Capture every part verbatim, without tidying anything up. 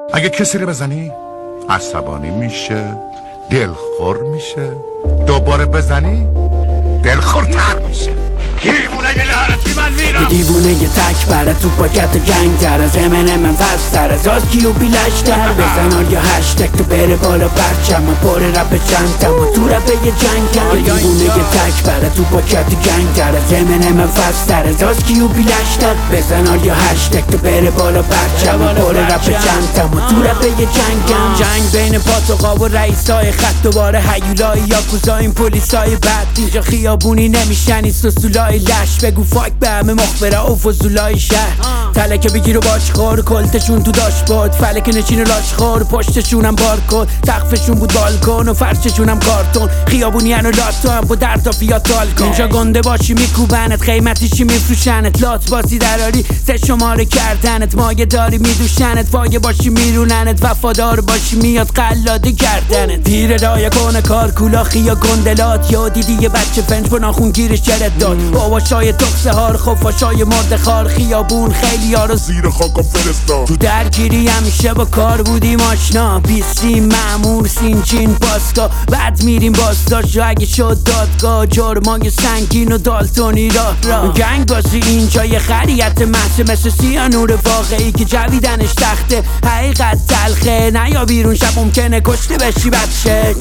اگه کسی رو بزنی عصبانی میشه، دلخور میشه، دوباره بزنی دلخورتر میشه. دیوونه یه لعنتی من میرم، دیوونه یه تک بره تو پاکت جنگ تر از امن من فستر از آسکی و بیلشتر بزن یا هشتک تو بره بالا برچم من پر رپ چندتم و تو رپ یه جنگم. دیوونه یه تک بره تو پاکت جنگ تر از امن من فستر از آسکی و بیلشتر بزن یا هشتک تو بره بالا برچم من پر رپ چندتم و تو رپ یه جنگم. جنگ بین پاتوقا و رئیسای خط دوباره هیولای یا کوزاین پلیسای بد اینجا خیابونی نمیشنی سسولای لش بگو فاک به همه مخبره و فضولای شهر تلکه بگیر و باش خور کلتشون تو داشت بود فلک نشین و لاش خور پشتشونم بارکن تخفشون بود بالکن و فرششونم کارتون خیابونی هن و لاتو هم با درد فیات تالکن اینجا گنده باشی میکوبنت قیمتیشی میفروشنت لات باسی دراری سه شماره کردنت مایه داری میدوشنت فایه باشی میروننت وفادار باشی میاد قلاده کردنت دیر رای کنه کار کولاخی یا گندلات یا دیدی یه بچه فنج با ناخون گیرش جرد داد باباشای تخصه هار خفاشای مرد خار خیابون خیلی ها رو زیر خاکا فرستاد. تو درگیری همیشه با کار بودیم آشنا بیستیم معمور سینچین پاسکا بعد میریم بازداشت و اگه شد دادگاه جرمای سنگین و دالتونی راه را گنگ بازی اینجا یه خریت محصه مثل سیانور واقعی که جویدنش تخته حقیقت تلخه نیا بیرون شب ممکنه کشته بشی بچه.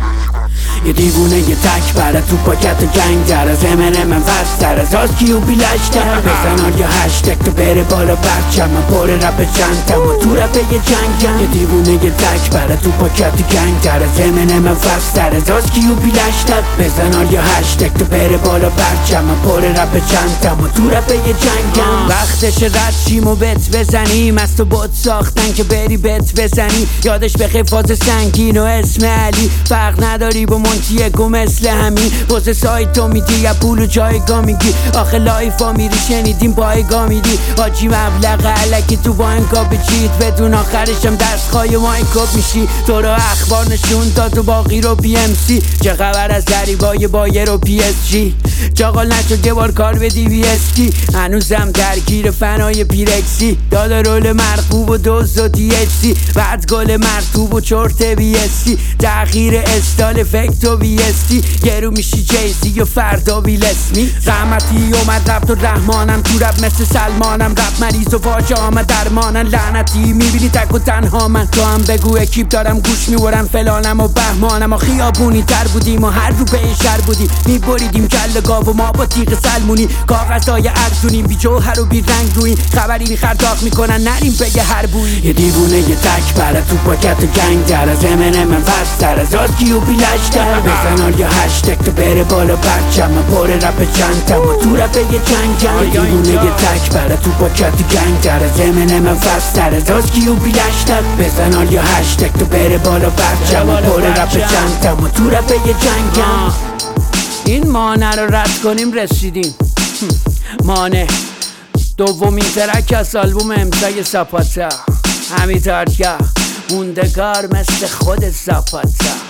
یه دیوونه یه تک بره تو پاکت جنگ در از امن من فستر از آسکی و بیلشتر بزن یا هشتک تو بره بالا برچم من پر رپ چندتم و تو رپ یه جنگم. یه دیوونه یه تک بره تو پاکت جنگ در از امن من فستر از آسکی و بیلشتر بزن یا هشتک تو بره بالا برچم من پر رپ چندتم و تو رپ یه جنگم. وقتش رد شیم و بت بزنیم از تو بوت ساختن که بری بت بزنی یادش بخیر فاز سنگین و اسم علی فرق نداری با منتیگو مثل همین بازه سایت تو میدی یا پول و جایگاه میگی آخه لایفا میری شنیدیم بایگاه میدی آجی مبلغ علکی تو با انگا بچید بدون آخرشم دست خواهی مایکوب میشی تو رو اخبار نشون داد و باقی رو پی ام سی چه خبر از دریبای بایر و پی اس جی چاقال نشد یه بار کار به دی وی اس کی هنوزم درگیر فنای پیرکسی داده رول مرقوب و دوز و دی اچ سی بعد گل مرتوب و چرت بی اس سی تغییر استال فکت و بی اس تی گرو میشی جیزی و فردا ویل اسمی رحمتی اومد رفت و رحمانم تو رب مثل سلمانم رب مریض و واجه آمد درمانم لعنتی میبینی تک و تنها من تو هم بگو اکیپ دارم گوش میورم فلانم و بهمانم و خیابونی تر بودیم و هر رو به شر بودیم میبریدیم کل گاو و ما با تیغ سلمونی کاغذهای ارزونیم بی جوهر و بی رنگ روی خبری بی خرداخ میکنن نریم بگه هر بویی. یه دیوونه یه تک بره تو پاکت جنگ در از امن من فستر از آسکی و بیلشتر بزن یا هشتک تو بره بالا برچم من پر رپ چندتم و تو رپ یه جنگم. یه دیوونه یه تک بره تو پاکت جنگ در از امن من فستر از آسکی و بیلشتر بزن یا هشتک تو بره بالا برچم من پر رپ چندتم و تو رپ یه جنگم. این مانع رو رد کنیم رسیدیم مانع دومین ترک از آلبوم امضای زاپاتا همین تارکه موندگار مثل خود زاپاتا.